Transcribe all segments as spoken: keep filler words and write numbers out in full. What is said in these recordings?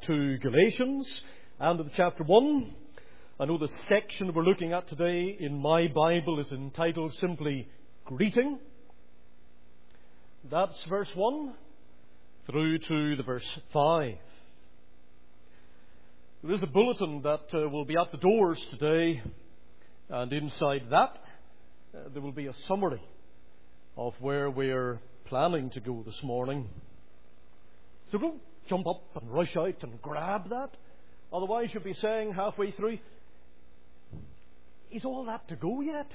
to Galatians and to chapter one. I know the section we're looking at today in my Bible is entitled simply Greeting. That's verse one through to the verse five. There is a bulletin that uh, will be at the doors today, and inside that uh, there will be a summary of where we're planning to go this morning. So don't jump up and rush out and grab that. Otherwise you'll be saying halfway through, is all that to go yet?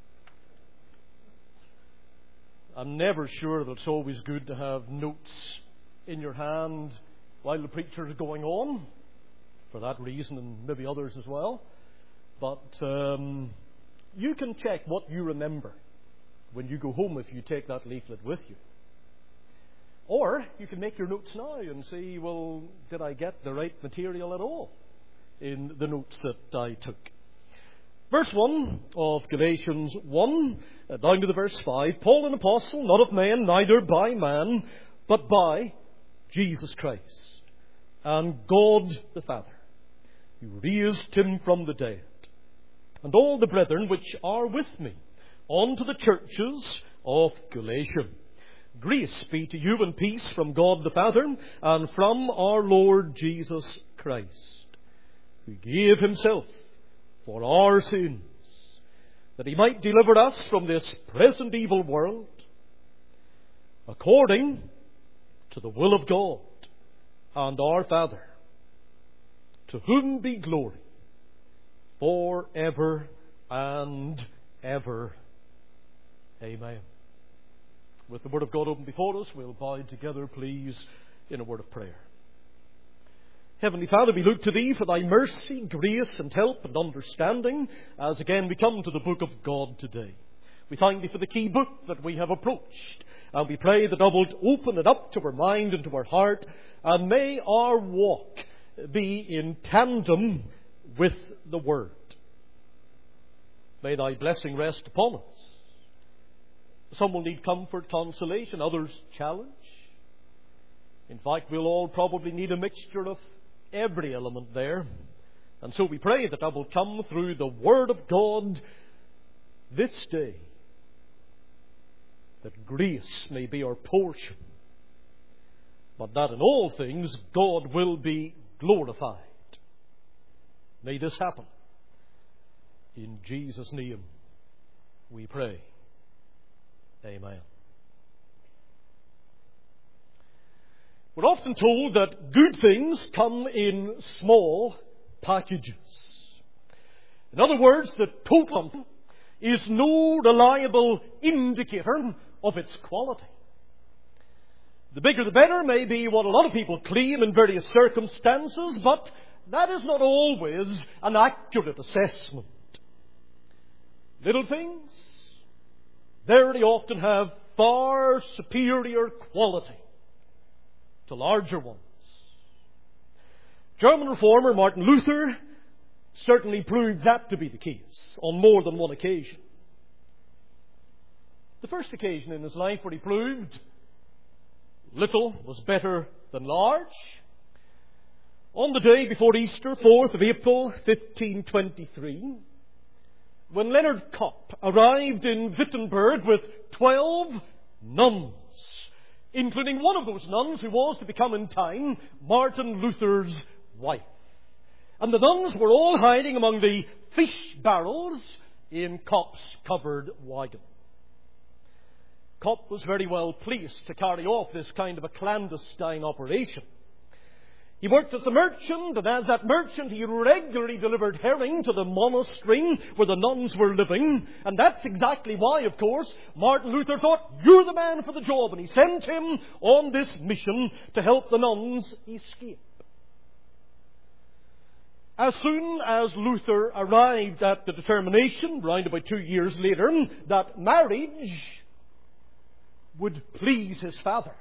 I'm never sure that it's always good to have notes in your hand while the preacher is going on, for that reason and maybe others as well. But um, you can check what you remember when you go home if you take that leaflet with you. Or you can make your notes now and see, well, did I get the right material at all in the notes that I took? Verse one of Galatians one, uh, down to the verse five. Paul, an apostle, not of men, neither by man, but by Jesus Christ, and God the Father, who raised him from the dead, and all the brethren which are with me, unto the churches of Galatia. Grace be to you and peace from God the Father and from our Lord Jesus Christ, who gave himself for our sins, that he might deliver us from this present evil world, according to the will of God and our Father, to whom be glory for ever and ever. Amen. With the Word of God open before us, we'll bow together, please, in a word of prayer. Heavenly Father, we look to Thee for Thy mercy, grace and help and understanding as again we come to the book of God today. We thank Thee for the key book that we have approached, and we pray that Thou wilt open it up to our mind and to our heart, and may our walk be in tandem with the Word. May Thy blessing rest upon us. Some will need comfort, consolation, others challenge. In fact, we'll all probably need a mixture of every element there. And so we pray that that will come through the Word of God this day, that grace may be our portion, but that in all things God will be glorified. May this happen. In Jesus' name we pray. Amen. We're often told that good things come in small packages. In other words, the total is no reliable indicator of its quality. The bigger the better may be what a lot of people claim in various circumstances, but that is not always an accurate assessment. Little things very often have far superior quality to larger ones. German reformer Martin Luther certainly proved that to be the case on more than one occasion. The first occasion in his life where he proved little was better than large, on the day before Easter, fourth of April, fifteen twenty-three, when Leonard Kopp arrived in Wittenberg with twelve nuns, including one of those nuns who was to become in time Martin Luther's wife. And the nuns were all hiding among the fish barrels in Kopp's covered wagon. Kopp was very well pleased to carry off this kind of a clandestine operation. He worked as a merchant, and as that merchant he regularly delivered herring to the monastery where the nuns were living. And that's exactly why, of course, Martin Luther thought, you're the man for the job. And he sent him on this mission to help the nuns escape. As soon as Luther arrived at the determination, round about two years later, that marriage would please his father,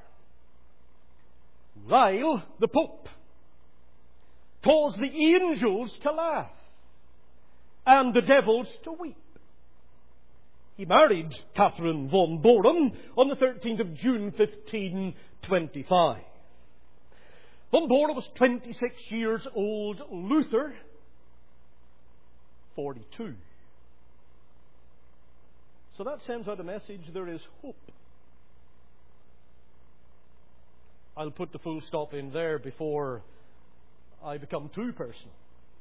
rile the Pope, cause the angels to laugh, and the devils to weep, he married Catherine von Borum on the thirteenth of June, fifteen twenty-five. Von Bora was twenty-six years old. Luther, forty-two. So that sends out a message: there is hope. I'll put the full stop in there before I become too personal.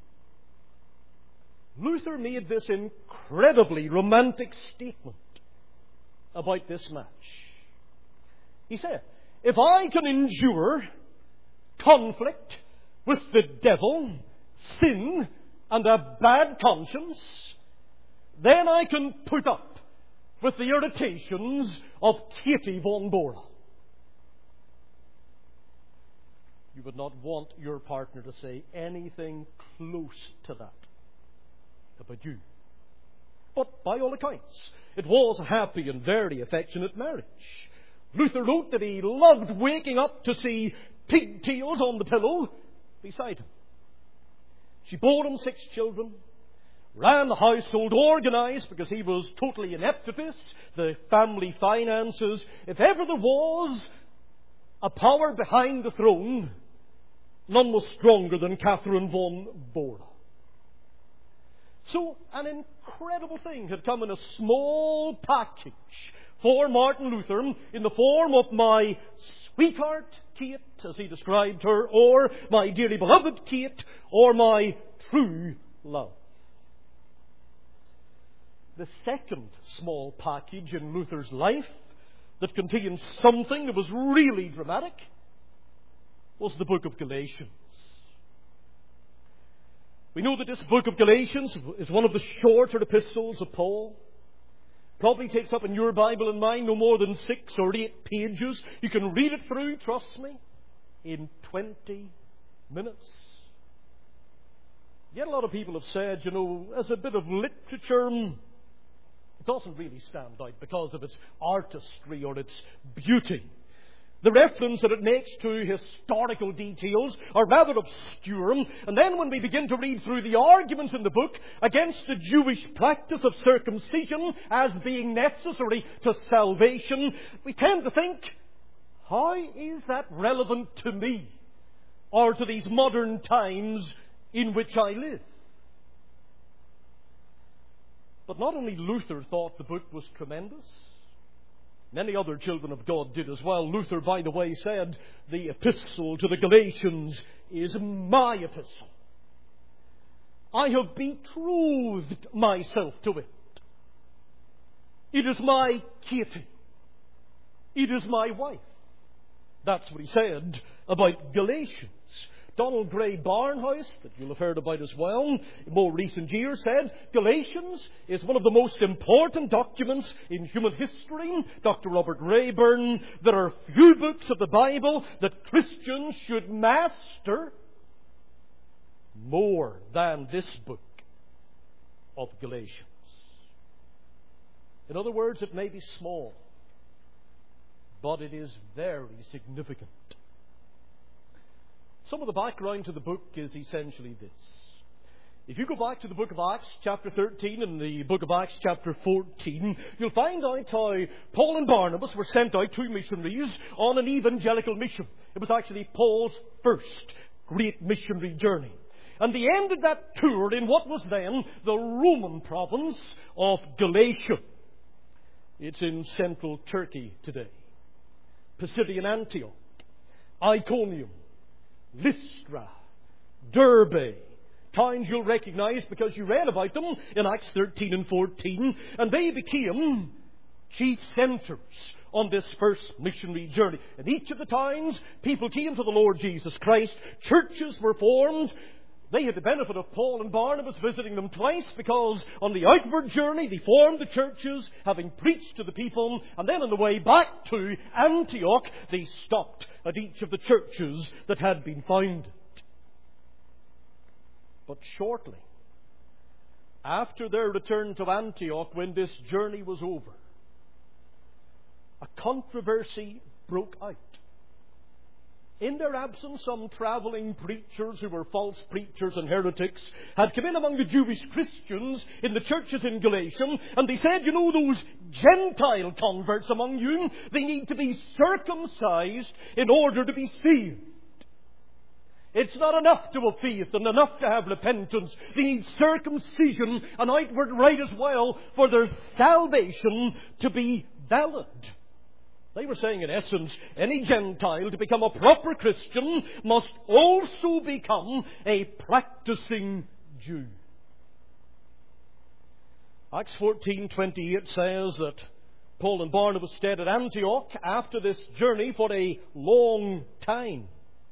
Luther made this incredibly romantic statement about this match. He said, if I can endure conflict with the devil, sin, and a bad conscience, then I can put up with the irritations of Katie von Bora. You would not want your partner to say anything close to that about you. But by all accounts, it was a happy and very affectionate marriage. Luther wrote that he loved waking up to see pigtails on the pillow beside him. She bore him six children, ran the household, organized, because he was totally inept at this, the family finances. If ever there was a power behind the throne, none was stronger than Catherine von Bora. So an incredible thing had come in a small package for Martin Luther in the form of my sweetheart Kate, as he described her, or my dearly beloved Kate, or my true love. The second small package in Luther's life that contained something that was really dramatic was the book of Galatians. We know that this book of Galatians is one of the shorter epistles of Paul. Probably takes up in your Bible and mine no more than six or eight pages. You can read it through, trust me, in twenty minutes. Yet a lot of people have said, you know, as a bit of literature, it doesn't really stand out because of its artistry or its beauty. The reference that it makes to historical details are rather obscure. And then when we begin to read through the arguments in the book against the Jewish practice of circumcision as being necessary to salvation, we tend to think, how is that relevant to me or to these modern times in which I live? But not only Luther thought the book was tremendous, many other children of God did as well. Luther, by the way, said, the epistle to the Galatians is my epistle. I have betrothed myself to it. It is my Katie. It is my wife. That's what he said about Galatians. Donald Gray Barnhouse, that you'll have heard about as well, in more recent years, said Galatians is one of the most important documents in human history. Doctor Robert Rayburn, there are few books of the Bible that Christians should master more than this book of Galatians. In other words, it may be small, but it is very significant. Some of the background to the book is essentially this. If you go back to the book of Acts chapter thirteen and the book of Acts chapter fourteen, you'll find out how Paul and Barnabas were sent out, two missionaries, on an evangelical mission. It was actually Paul's first great missionary journey. And they ended that tour in what was then the Roman province of Galatia. It's in central Turkey today. Pisidian Antioch, Iconium, Lystra, Derbe, towns you'll recognize because you read about them in Acts thirteen and fourteen, and they became chief centres on this first missionary journey. In each of the towns, people came to the Lord Jesus Christ, churches were formed. They had the benefit of Paul and Barnabas visiting them twice, because on the outward journey they formed the churches, having preached to the people, and then on the way back to Antioch they stopped at each of the churches that had been founded. But shortly after their return to Antioch, when this journey was over, a controversy broke out. In their absence, some travelling preachers who were false preachers and heretics had come in among the Jewish Christians in the churches in Galatia, and they said, you know, those Gentile converts among you, they need to be circumcised in order to be saved. It's not enough to have faith and enough to have repentance. They need circumcision and outward rite as well for their salvation to be valid. They were saying, in essence, any Gentile to become a proper Christian must also become a practicing Jew. Acts fourteen twenty-eight says that Paul and Barnabas stayed at Antioch after this journey for a long time.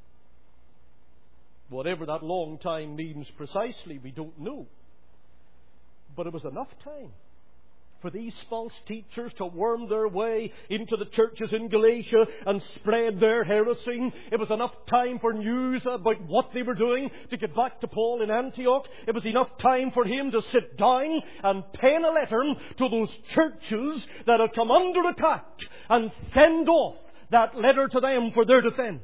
Whatever that long time means precisely, we don't know. But it was enough time for these false teachers to worm their way into the churches in Galatia and spread their heresy. It was enough time for news about what they were doing to get back to Paul in Antioch. It was enough time for him to sit down and pen a letter to those churches that had come under attack and send off that letter to them for their defense.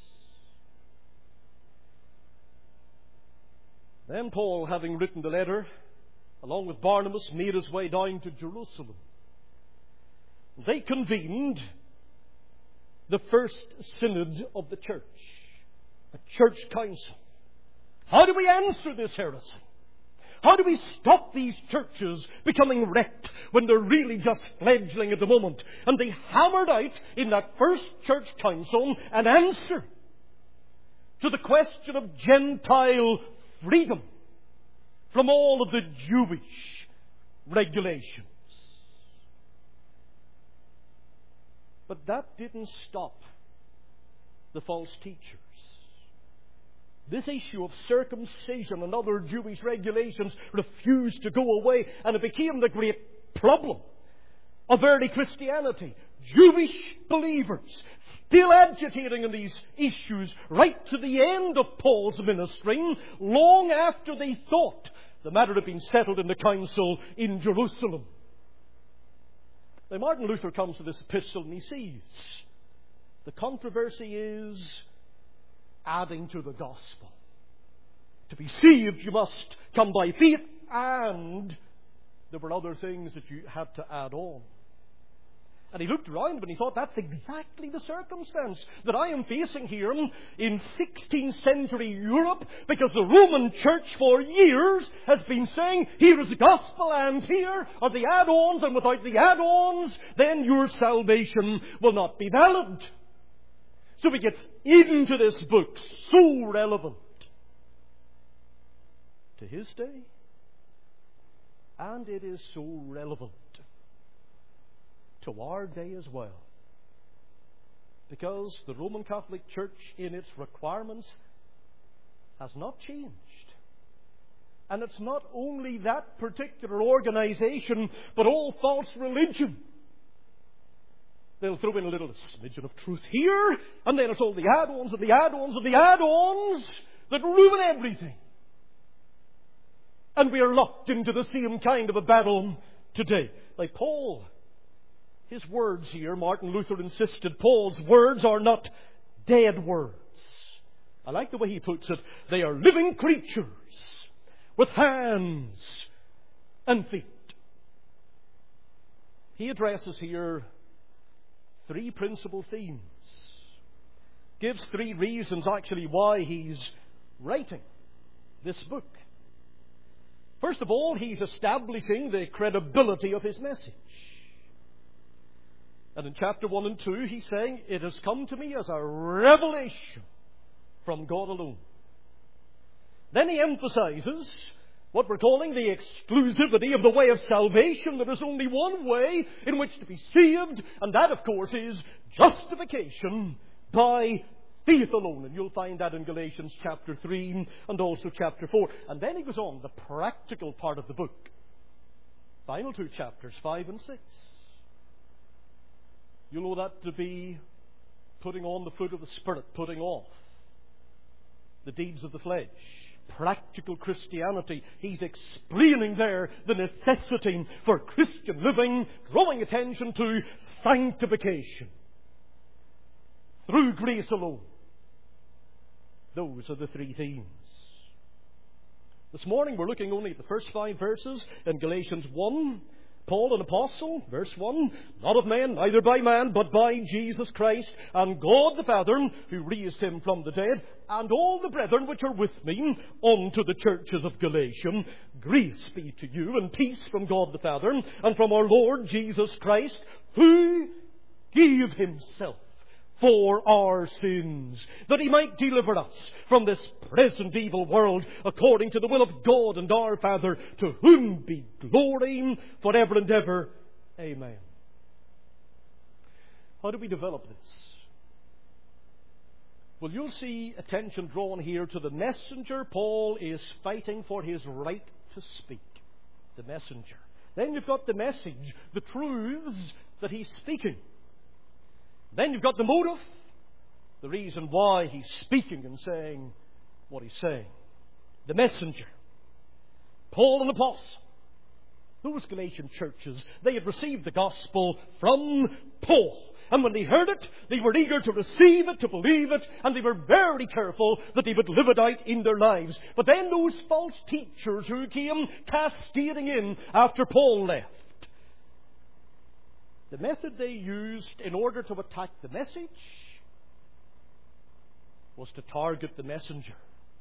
Then Paul, having written the letter, along with Barnabas, made his way down to Jerusalem. They convened the first synod of the church, a church council. How do we answer this heresy? How do we stop these churches becoming wrecked when they're really just fledgling at the moment? And they hammered out in that first church council an answer to the question of Gentile freedom from all of the Jewish regulations. But that didn't stop the false teachers. This issue of circumcision and other Jewish regulations refused to go away, and it became the great problem of early Christianity. Jewish believers still agitating in these issues right to the end of Paul's ministry, long after they thought the matter had been settled in the council in Jerusalem. Now Martin Luther comes to this epistle and he sees the controversy is adding to the gospel. To be saved you must come by faith, and there were other things that you had to add on. And he looked around and he thought, that's exactly the circumstance that I am facing here in sixteenth century Europe, because the Roman Church for years has been saying, here is the gospel and here are the add-ons, and without the add-ons, then your salvation will not be valid. So he gets into this book, so relevant to his day, and it is so relevant to our day as well. Because the Roman Catholic Church in its requirements has not changed. And it's not only that particular organization, but all false religion. They'll throw in a little smidgen of truth here, and then it's all the add-ons and the add-ons and the add-ons that ruin everything. And we are locked into the same kind of a battle today. Like Paul, his words here, Martin Luther insisted, Paul's words are not dead words. I like the way he puts it. They are living creatures with hands and feet. He addresses here three principal themes. Gives three reasons actually why he's writing this book. First of all, he's establishing the credibility of his message. And in chapter one and two, he's saying, it has come to me as a revelation from God alone. Then he emphasizes what we're calling the exclusivity of the way of salvation. There is only one way in which to be saved, and that, of course, is justification by faith alone. And you'll find that in Galatians chapter three and also chapter four. And then he goes on, the practical part of the book. Final two chapters, five and six. You know that to be putting on the fruit of the Spirit, putting off the deeds of the flesh. Practical Christianity. He's explaining there the necessity for Christian living, drawing attention to sanctification through grace alone. Those are the three themes. This morning we're looking only at the first five verses in Galatians one, Paul, an apostle, verse one, not of men, neither by man, but by Jesus Christ, and God the Father, who raised him from the dead, and all the brethren which are with me, unto the churches of Galatia. Grace be to you, and peace from God the Father, and from our Lord Jesus Christ, who gave himself for our sins, that he might deliver us from this present evil world, according to the will of God and our Father, to whom be glory forever and ever. Amen. How do we develop this? Well, you'll see attention drawn here to the messenger. Paul is fighting for his right to speak. The messenger. Then you've got the message, the truths that he's speaking. Then you've got the motive, the reason why he's speaking and saying what he's saying. The messenger. Paul, an apostle. Those Galatian churches, they had received the gospel from Paul. And when they heard it, they were eager to receive it, to believe it, and they were very careful that they would live it out in their lives. But then those false teachers who came cascading in after Paul left, the method they used in order to attack the message was to target the messenger.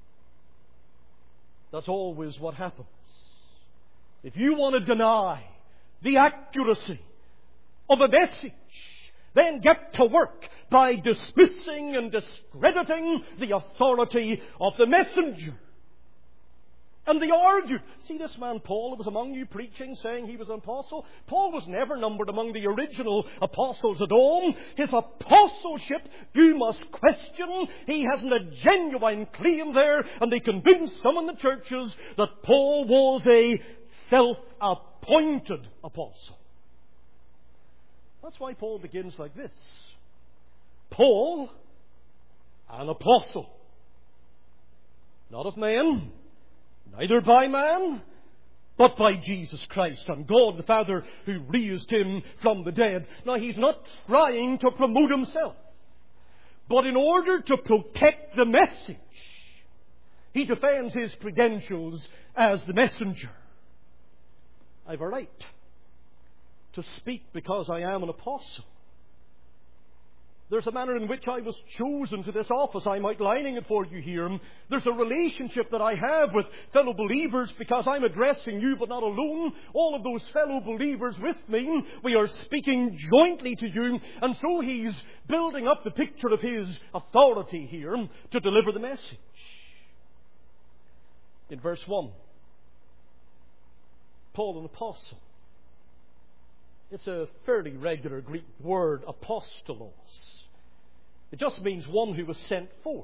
That's always what happens. If you want to deny the accuracy of a message, then get to work by dismissing and discrediting the authority of the messenger. And they argued. See, this man Paul was among you preaching, saying he was an apostle. Paul was never numbered among the original apostles at all. His apostleship you must question. He hasn't a genuine claim there. And they convinced some in the churches that Paul was a self-appointed apostle. That's why Paul begins like this. Paul, an apostle, not of men, neither by man, but by Jesus Christ and God the Father who raised him from the dead. Now, he's not trying to promote himself, but in order to protect the message, he defends his credentials as the messenger. I've a right to speak because I am an apostle. There's a manner in which I was chosen to this office. I'm outlining it for you here. There's a relationship that I have with fellow believers because I'm addressing you, but not alone. All of those fellow believers with me, we are speaking jointly to you. And so he's building up the picture of his authority here to deliver the message. In verse one, Paul, an apostle. It's a fairly regular Greek word, apostolos. It just means one who was sent forth.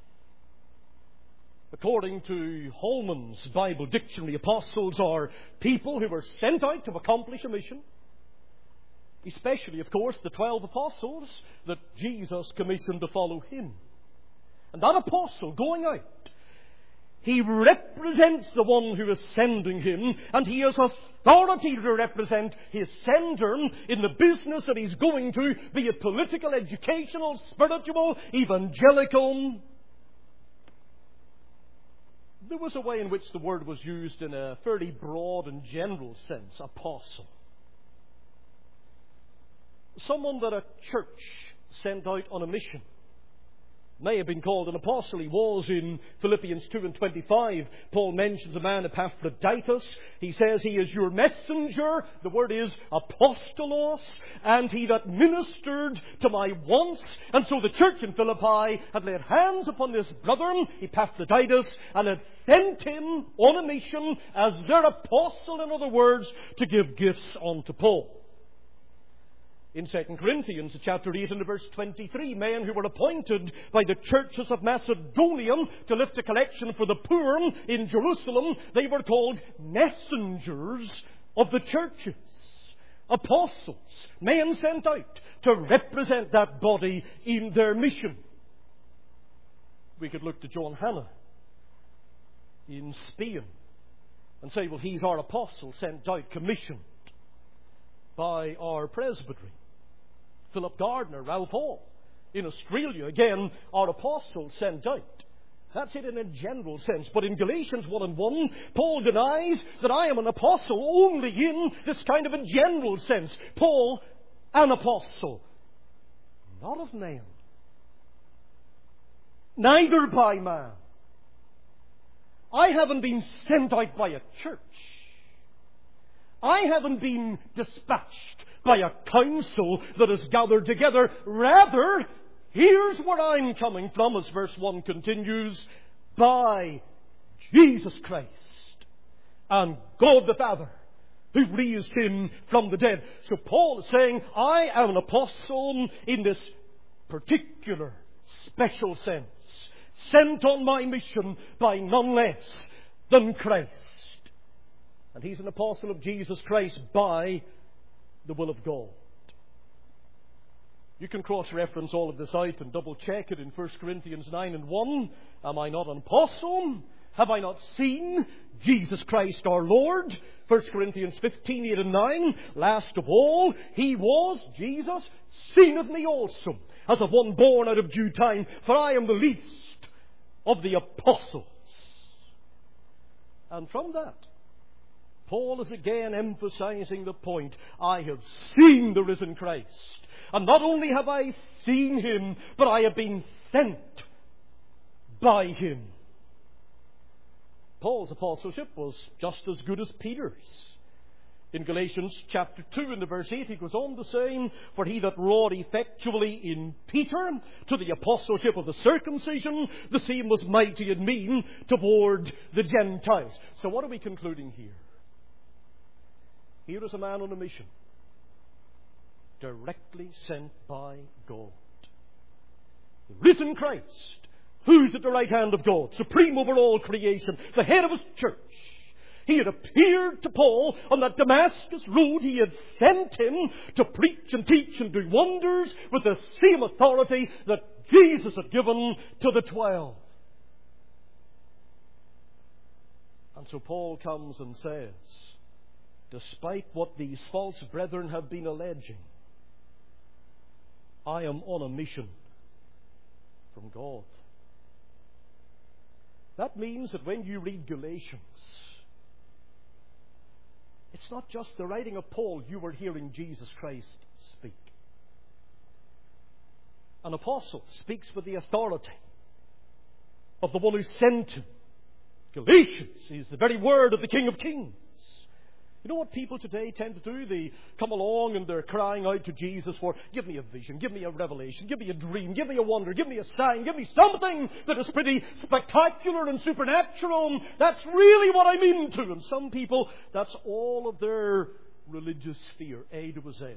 According to Holman's Bible Dictionary, apostles are people who were sent out to accomplish a mission. Especially, of course, the twelve apostles that Jesus commissioned to follow him. And that apostle going out, he represents the one who is sending him, and he has authority to represent his sender in the business that he's going to, be it political, educational, spiritual, evangelical. There was a way in which the word was used in a fairly broad and general sense, apostle. Someone that a church sent out on a mission. May have been called an apostle. He was in Philippians two and twenty-five. Paul mentions a man, Epaphroditus. He says he is your messenger. The word is apostolos. And he that ministered to my wants. And so the church in Philippi had laid hands upon this brother, Epaphroditus, and had sent him on a mission as their apostle, in other words, to give gifts unto Paul. In Second Corinthians chapter eight and verse twenty-three, men who were appointed by the churches of Macedonia to lift a collection for the poor in Jerusalem, they were called messengers of the churches. Apostles, men sent out to represent that body in their mission. We could look to John Hannah in Spain and say, well, he's our apostle sent out, commissioned by our presbytery. Philip Gardner, Ralph Hall in Australia, again, our apostles sent out That's it in a general sense. But in Galatians one and one, Paul denies that I am an apostle only in this kind of a general sense. Paul, an apostle, not of men, neither by man. I haven't been sent out by a church. I haven't been dispatched by a council that is gathered together. Rather, here's where I'm coming from, as verse one continues, by Jesus Christ and God the Father, who raised him from the dead. So Paul is saying, I am an apostle in this particular, special sense, sent on my mission by none less than Christ. And he's an apostle of Jesus Christ by the will of God. You can cross-reference all of this out and double-check it in First Corinthians nine and one. Am I not an apostle? Have I not seen Jesus Christ our Lord? First Corinthians fifteen, eight and nine. Last of all, he was, Jesus, seen of me also, as of one born out of due time, for I am the least of the apostles. And from that, Paul is again emphasizing the point. I have seen the risen Christ. And not only have I seen him, but I have been sent by him. Paul's apostleship was just as good as Peter's. In Galatians chapter two and the verse eight, he goes on to say, for he that wrought effectually in Peter to the apostleship of the circumcision, the same was mighty in me toward the Gentiles. So what are we concluding here? Here is a man on a mission, directly sent by God. The risen Christ, who's at the right hand of God, supreme over all creation, the head of his church. He had appeared to Paul on that Damascus road. He had sent him to preach and teach and do wonders with the same authority that Jesus had given to the twelve. And so Paul comes and says, despite what these false brethren have been alleging, I am on a mission from God. That means that when you read Galatians, it's not just the writing of Paul, you were hearing Jesus Christ speak. An apostle speaks with the authority of the one who sent him. Galatians is the very word of the King of Kings. You know what people today tend to do? They come along and they're crying out to Jesus for, give me a vision, give me a revelation, give me a dream, give me a wonder, give me a sign, give me something that is pretty spectacular and supernatural. That's really what I'm into. And some people, that's all of their religious sphere, A to Z.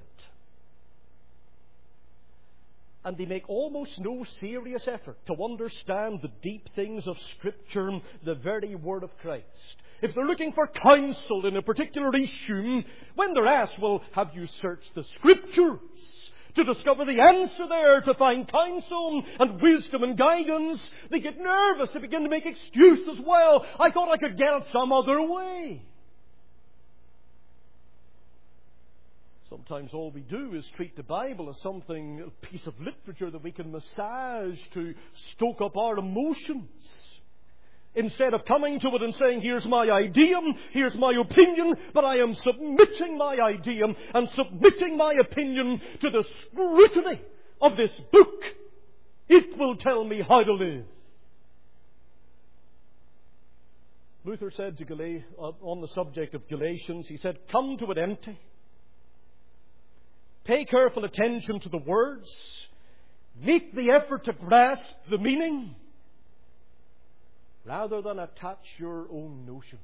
And they make almost no serious effort to understand the deep things of Scripture, the very Word of Christ. If they're looking for counsel in a particular issue, when they're asked, well, have you searched the Scriptures to discover the answer there, to find counsel and wisdom and guidance, they get nervous. They begin to make excuses. Well, I thought I could get it some other way. Sometimes all we do is treat the Bible as something, a piece of literature that we can massage to stoke up our emotions. Instead of coming to it and saying, here's my idea, here's my opinion, but I am submitting my idea and submitting my opinion to the scrutiny of this book. It will tell me how to live. Luther said to Gal- on the subject of Galatians, he said, come to it empty. Pay careful attention to the words. Make the effort to grasp the meaning, rather than attach your own notions.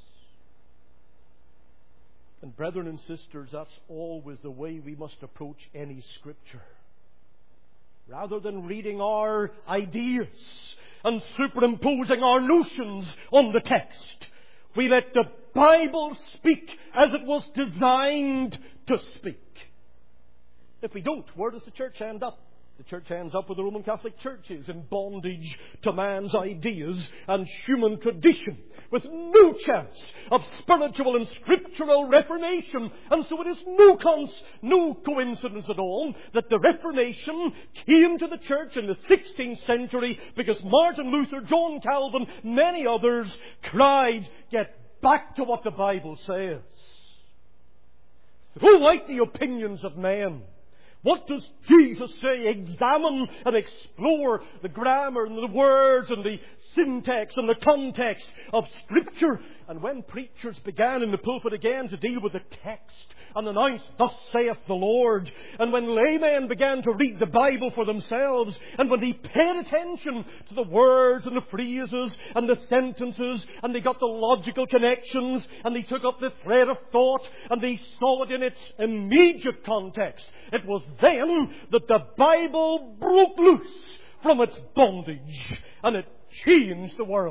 And brethren and sisters, that's always the way we must approach any Scripture. Rather than reading our ideas and superimposing our notions on the text, we let the Bible speak as it was designed to speak. If we don't, where does the church end up? The church ends up with the Roman Catholic churches in bondage to man's ideas and human tradition, with no chance of spiritual and scriptural reformation. And so it is no, cons- no coincidence at all that the Reformation came to the church in the sixteenth century because Martin Luther, John Calvin, many others cried, "Get back to what the Bible says. Throw out the opinions of men. What does Jesus say? Examine and explore the grammar and the words and the syntax and the context of Scripture." And when preachers began in the pulpit again to deal with the text and announce, "Thus saith the Lord," and when laymen began to read the Bible for themselves, and when they paid attention to the words and the phrases and the sentences, and they got the logical connections, and they took up the thread of thought, and they saw it in its immediate context, it was then that the Bible broke loose from its bondage, and it changed the world.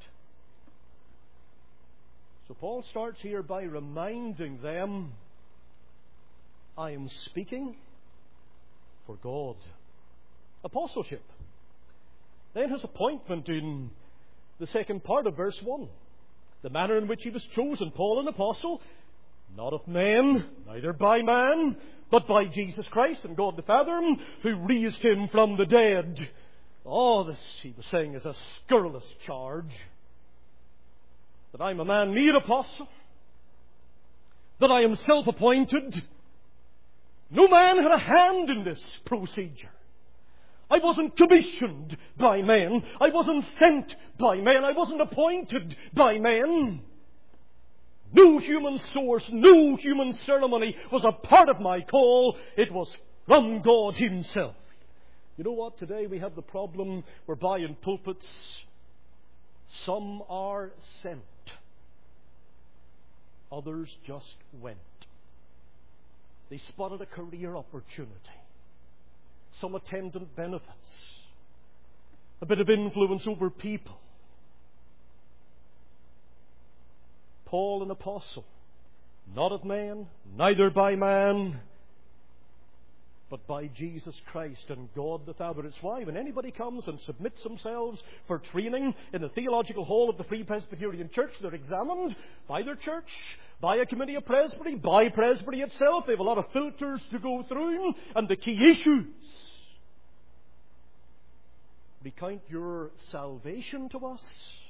So Paul starts here by reminding them, I am speaking for God. Apostleship. Then his appointment in the second part of verse one. The manner in which he was chosen, Paul an apostle, not of men, neither by man, but by Jesus Christ and God the Father, who raised him from the dead. Oh, this, he was saying, is a scurrilous charge. That I'm a man made apostle. That I am self-appointed. No man had a hand in this procedure. I wasn't commissioned by men. I wasn't sent by men. I wasn't appointed by men. No human source, no human ceremony was a part of my call. It was from God Himself. You know what? Today we have the problem whereby in pulpits some are sent. Others just went. They spotted a career opportunity. Some attendant benefits. A bit of influence over people. Paul, an apostle, not of man, neither by man, but by Jesus Christ and God the Father. It's why when anybody comes and submits themselves for training in the theological hall of the Free Presbyterian Church, they're examined by their church, by a committee of Presbytery, by Presbytery itself. They have a lot of filters to go through, and the key issues. Recount your salvation to us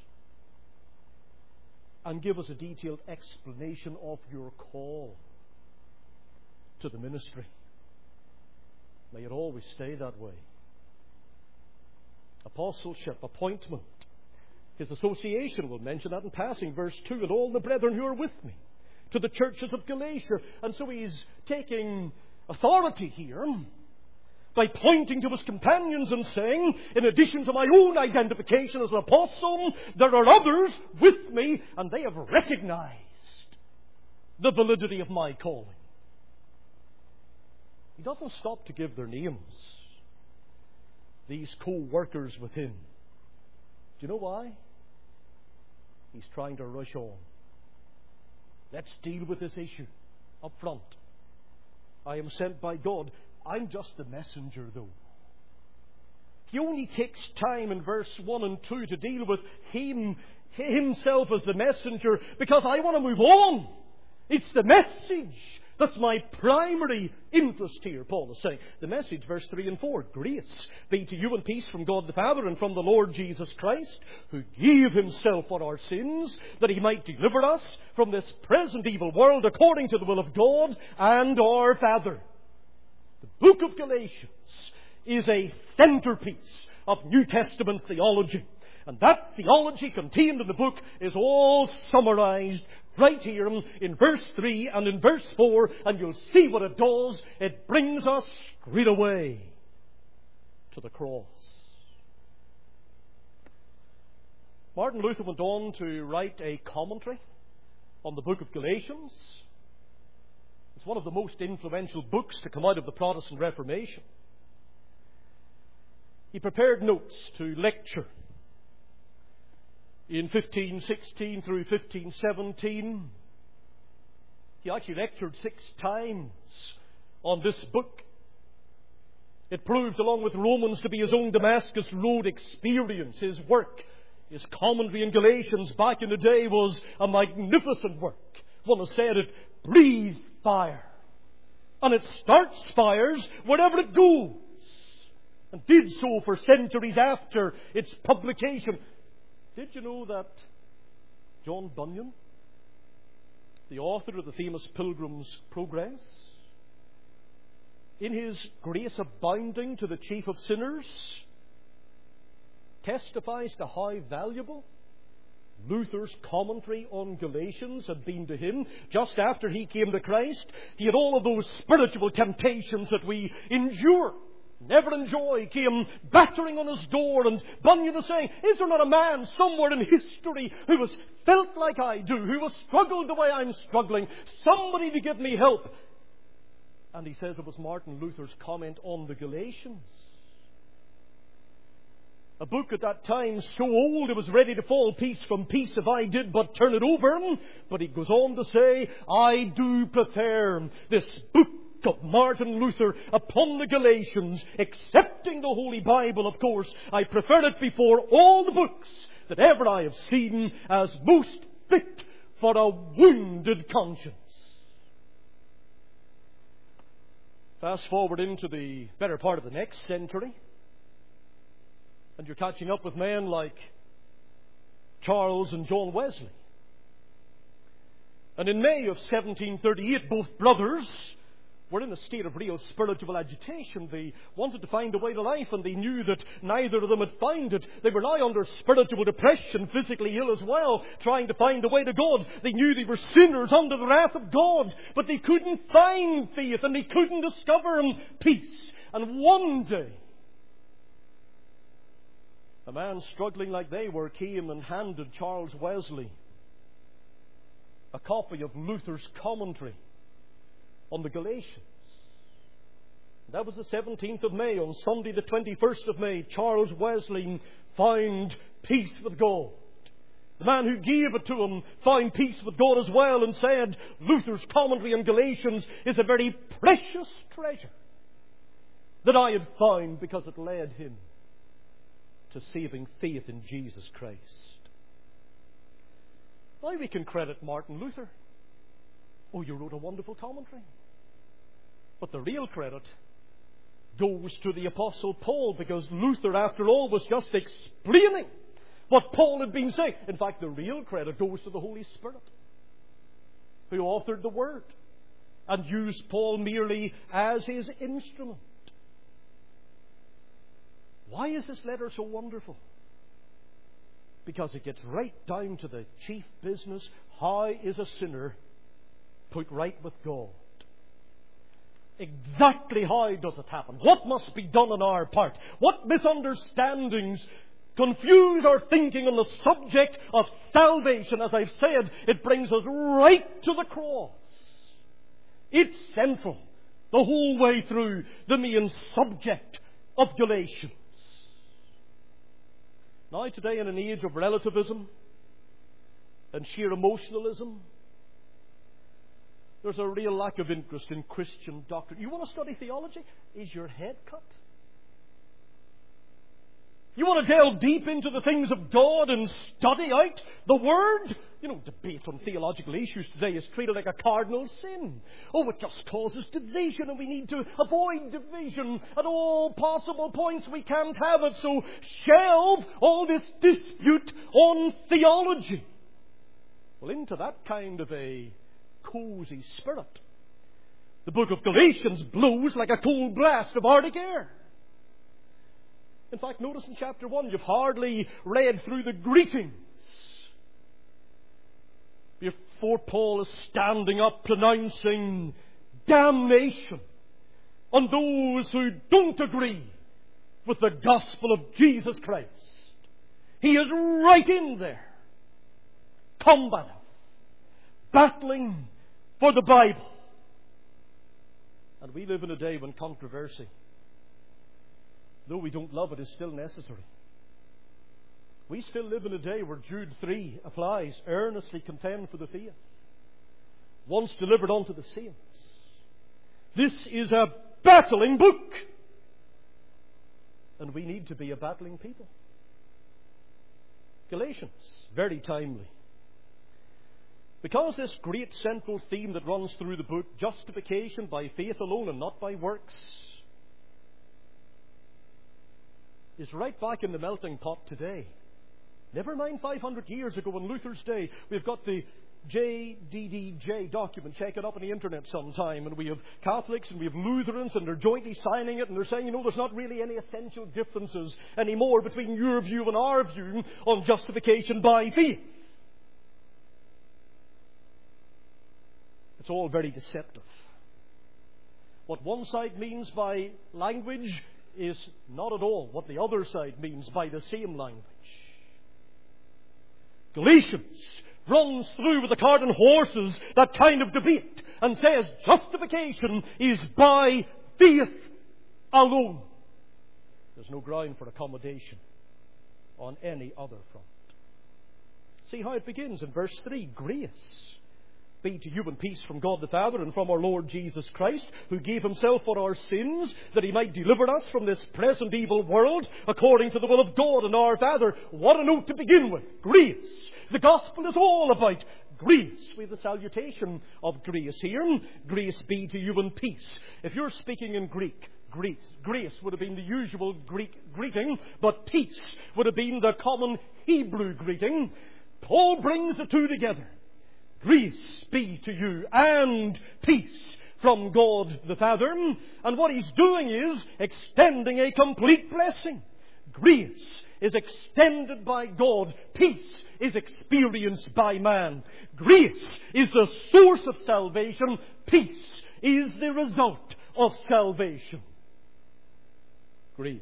and give us a detailed explanation of your call to the ministry. May it always stay that way. Apostleship, appointment. His association, we'll mention that in passing, verse two, and all the brethren who are with me, to the churches of Galatia. And so he's taking authority here by pointing to his companions and saying, in addition to my own identification as an apostle, there are others with me, and they have recognized the validity of my calling. He doesn't stop to give their names, these co-workers with him. Do you know why? He's trying to rush on. Let's deal with this issue up front. I am sent by God. I'm just the messenger, though. He only takes time in verse one and two to deal with him, himself as the messenger, because I want to move on. It's the message that's my primary interest here, Paul is saying. The message, verse three and four. Grace be to you and peace from God the Father and from the Lord Jesus Christ, who gave Himself for our sins, that He might deliver us from this present evil world according to the will of God and our Father. The book of Galatians is a centerpiece of New Testament theology. And that theology contained in the book is all summarized right here in verse three and in verse four, and you'll see what it does. It brings us straight away to the cross. Martin Luther went on to write a commentary on the book of Galatians. It's one of the most influential books to come out of the Protestant Reformation. He prepared notes to lecture in fifteen sixteen through fifteen seventeen. He actually lectured six times on this book. It proved, along with Romans, to be his own Damascus Road experience. His work, his commentary in Galatians back in the day was a magnificent work. One has said it breathed fire. And it starts fires wherever it goes. And did so for centuries after its publication. Did you know that John Bunyan, the author of the famous Pilgrim's Progress, in his Grace Abounding to the Chief of Sinners, testifies to how valuable Luther's commentary on Galatians had been to him? Just after he came to Christ, he had all of those spiritual temptations that we endure, never enjoy, came battering on his door, and Bunyan was saying, is there not a man somewhere in history who has felt like I do, who has struggled the way I'm struggling, somebody to give me help? And he says it was Martin Luther's comment on the Galatians. A book at that time so old it was ready to fall piece from piece if I did but turn it over. But he goes on to say, I do prefer this book of Martin Luther upon the Galatians, excepting the Holy Bible, of course. I prefer it before all the books that ever I have seen, as most fit for a wounded conscience. Fast forward into the better part of the next century, and you're catching up with men like Charles and John Wesley. And in May of seventeen thirty-eight, both brothers were in a state of real spiritual agitation. They wanted to find a way to life, and they knew that neither of them had found it. They were now under spiritual depression, physically ill as well, trying to find a way to God. They knew they were sinners under the wrath of God, but they couldn't find faith, and they couldn't discover peace. And one day, a man struggling like they were came and handed Charles Wesley a copy of Luther's commentary on the Galatians. That was the seventeenth of May. On Sunday the twenty-first of May, Charles Wesley found peace with God. The man who gave it to him found peace with God as well, and said Luther's commentary on Galatians is a very precious treasure that I had found, because it led him to saving faith in Jesus Christ. Now we can credit Martin Luther. Oh, you wrote a wonderful commentary. But the real credit goes to the Apostle Paul, because Luther, after all, was just explaining what Paul had been saying. In fact, the real credit goes to the Holy Spirit, who authored the Word and used Paul merely as his instrument. Why is this letter so wonderful? Because it gets right down to the chief business. How is a sinner put right with God? Exactly how does it happen? What must be done on our part? What misunderstandings confuse our thinking on the subject of salvation? As I've said, it brings us right to the cross. It's central the whole way through the main subject of Galatians. Now, today, in an age of relativism and sheer emotionalism, there's a real lack of interest in Christian doctrine. You want to study theology? Is your head cut? You want to delve deep into the things of God and study out the Word? You know, debate on theological issues today is treated like a cardinal sin. Oh, it just causes division, and we need to avoid division at all possible points. We can't have it, so shelve all this dispute on theology. Well, into that kind of a cozy spirit, the book of Galatians blows like a cold blast of Arctic air. In fact, notice in chapter one, you've hardly read through the greetings before Paul is standing up pronouncing damnation on those who don't agree with the gospel of Jesus Christ. He is right in there, combative, battling for the Bible. And we live in a day when controversy, though we don't love it, is still necessary. We still live in a day where Jude three applies. Earnestly contend for the faith once delivered unto the saints. This is a battling book. and we need to be a battling people. Galatians, very timely. Because this great central theme that runs through the book, justification by faith alone and not by works, is right back in the melting pot today. Never mind five hundred years ago in Luther's day. We've got the J D D J document. Check it up on the internet sometime. And we have Catholics and we have Lutherans, and they're jointly signing it, and they're saying, you know, there's not really any essential differences anymore between your view and our view on justification by faith. It's all very deceptive. What one side means by language is not at all what the other side means by the same language. Galatians runs through with the cart and horses that kind of debate and says justification is by faith alone. There's no ground for accommodation on any other front. See how it begins in verse three. Grace be to you and peace from God the Father and from our Lord Jesus Christ, who gave himself for our sins, that he might deliver us from this present evil world, according to the will of God and our Father. What a note to begin with. Grace. The gospel is all about grace. We have the salutation of grace here. Grace be to you and peace. If you're speaking in Greek, Grace, grace would have been the usual Greek greeting, but peace would have been the common Hebrew greeting. Paul brings the two together. Grace be to you and peace from God the Father. And what he's doing is extending a complete blessing. Grace is extended by God. Peace is experienced by man. Grace is the source of salvation. Peace is the result of salvation. Grace.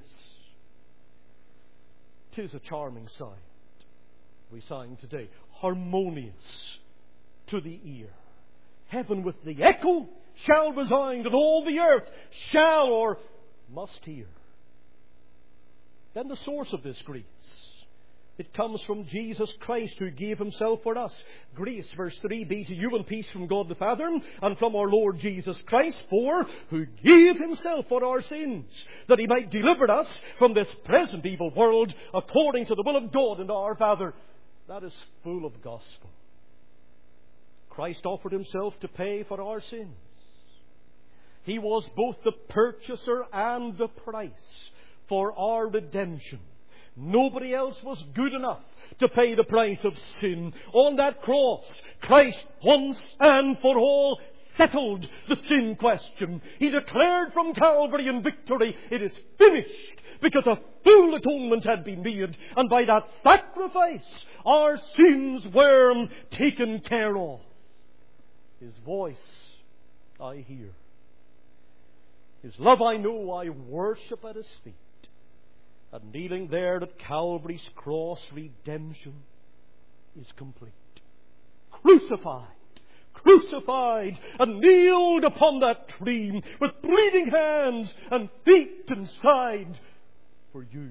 'Tis a charming sight. We sang today. Harmonious to the ear. Heaven with the echo shall resound, and all the earth shall or must hear. Then the source of this grace. It comes from Jesus Christ, who gave himself for us. Grace, verse three, be to you and peace from God the Father and from our Lord Jesus Christ, for who gave himself for our sins, that he might deliver us from this present evil world, according to the will of God and our Father. That is full of gospel. Christ offered himself to pay for our sins. He was both the purchaser and the price for our redemption. Nobody else was good enough to pay the price of sin. On that cross, Christ once and for all settled the sin question. He declared from Calvary in victory, it is finished, because a full atonement had been made, and by that sacrifice our sins were taken care of. His voice I hear. His love I know. I worship at his feet. And kneeling there at Calvary's cross, redemption is complete. Crucified, crucified, and nailed upon that tree with bleeding hands and feet and side for you,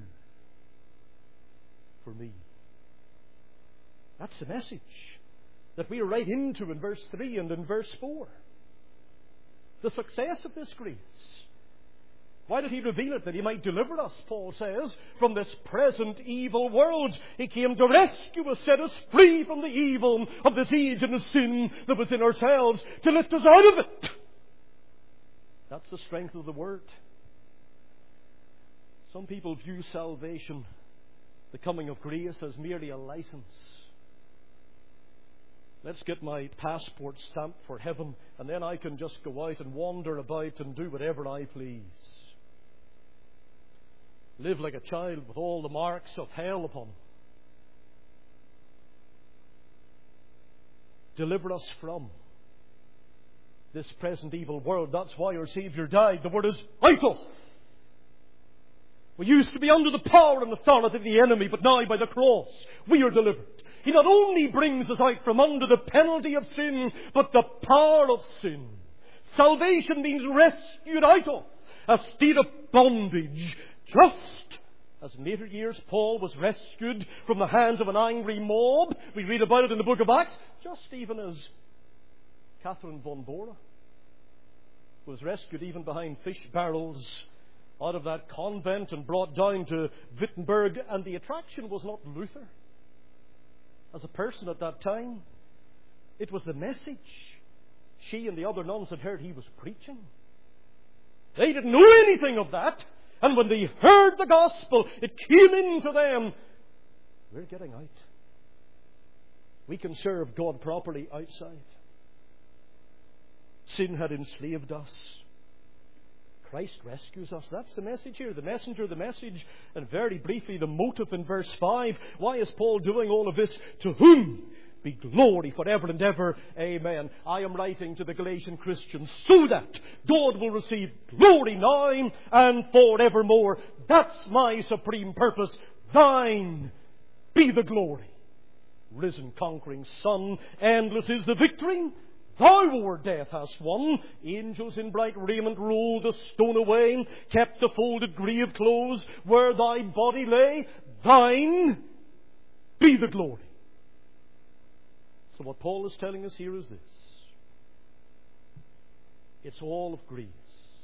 for me. That's the message that we are right into in verse three and in verse four. The success of this grace. Why did he reveal it? That he might deliver us, Paul says, from this present evil world. He came to rescue us, set us free from the evil of this age and the sin that was in ourselves, to lift us out of it. That's the strength of the word. Some people view salvation, the coming of grace, as merely a license. Let's get my passport stamped for heaven, and then I can just go out and wander about and do whatever I please. Live like a child with all the marks of hell upon him. Deliver us from this present evil world. That's why our Saviour died. The word is out of. We used to be under the power and authority of the enemy, but now by the cross we are delivered. He not only brings us out from under the penalty of sin, but the power of sin. Salvation means rescued out of a state of bondage, just as in later years Paul was rescued from the hands of an angry mob. We read about it in the book of Acts, just even as Catherine von Bora was rescued even behind fish barrels out of that convent and brought down to Wittenberg. And the attraction was not Luther as a person at that time. It was the message she and the other nuns had heard he was preaching. They didn't know anything of that. And when they heard the gospel, it came into them. We're getting out. We can serve God properly outside. Sin had enslaved us. Christ rescues us. That's the message here. The messenger, the message. And very briefly, the motive in verse five. Why is Paul doing all of this? To whom be glory forever and ever. Amen. I am writing to the Galatian Christians so that God will receive glory now and forevermore. That's my supreme purpose. Thine be the glory. Risen, conquering Son, endless is the victory. Thou o'er death hast won. Angels in bright raiment rolled the stone away, kept the folded grave closed where thy body lay. Thine be the glory. So what Paul is telling us here is this. It's all of grace.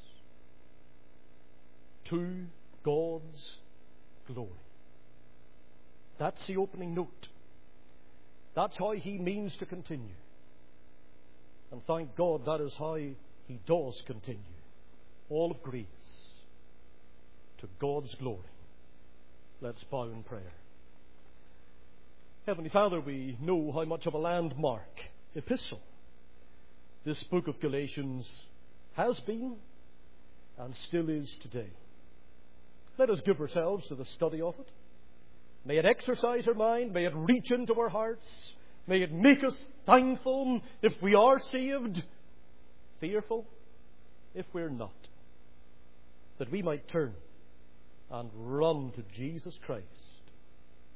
To God's glory. That's the opening note. That's how he means to continue. And thank God that is how he does continue. All of grace to God's glory. Let's bow in prayer. Heavenly Father, we know how much of a landmark epistle this book of Galatians has been and still is today. Let us give ourselves to the study of it. May it exercise our mind. May it reach into our hearts. May it make us thankful if we are saved, fearful if we're not. That we might turn and run to Jesus Christ.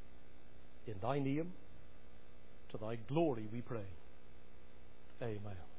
In thy name, to thy glory we pray. Amen.